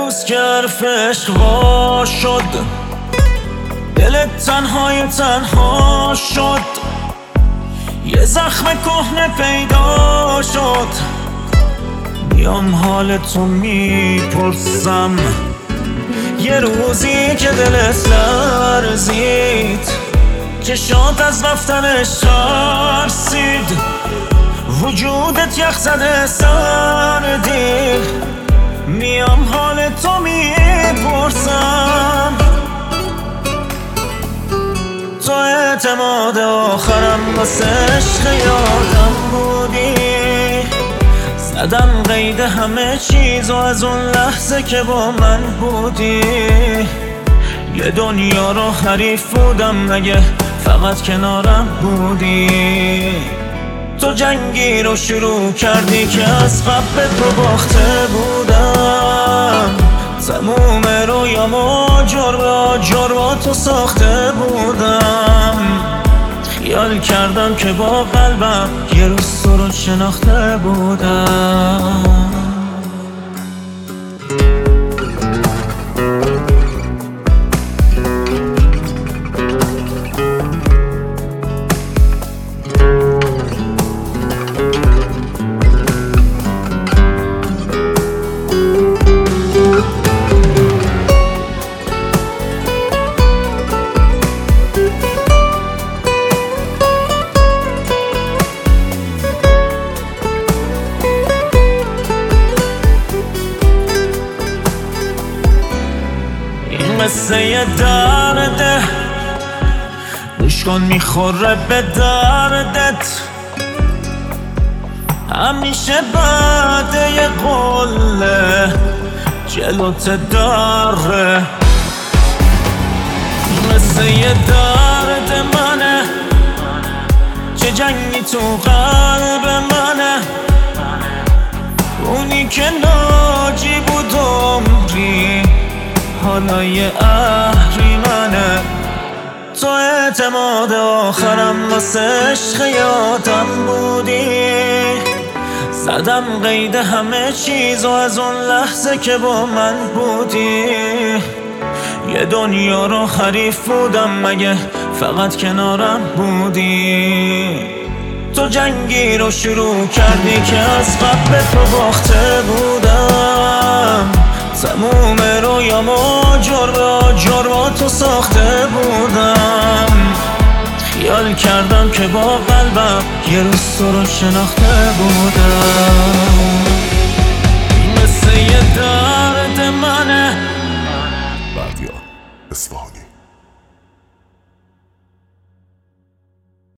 روز که حرف عشق وا شد، دلت تنها شد، یه زخم کهنه پیدا شد. میام حال تو میپرسم، یه روزی که دلت لرزید، چشات از رفتنش ترسید، وجودت یخ زده سردی. میام حال تو میپرسم، تو اعتماد آخرم واسه عشق یادم بودی. زدم قید همه چیز و از اون لحظه که با من بودی، یه دنیا رو حریف بودم مگه فقط کنارم بودی. تو جنگی رو شروع کردی که از قبل تو باخته بودم، تموم رویامو جور با تو ساخته بودم. خیال کردم که با قلبم یه روز تو رو شناخته بودم. مثل یه درده، گوش کن میخوره به دردت. همیشه بعد یه قله جلوت داره، مثل یه درد منه، چه جنگی تو قلب منه. اونی که ناجی بود عمری، حالا یه اهریمنه. تو اعتماد آخرم واسه عشق یادم بودی. زدم قید همه چیز و از اون لحظه که با من بودی، یه دنیا رو حریف بودم مگه فقط کنارم بودی. تو جنگی رو شروع کردی که از قبل تو باخته بودم، تموم رویامو جور با تو ساخته بودم. خیال کردم که با قلبم یه روز تو رو شناخته بودم.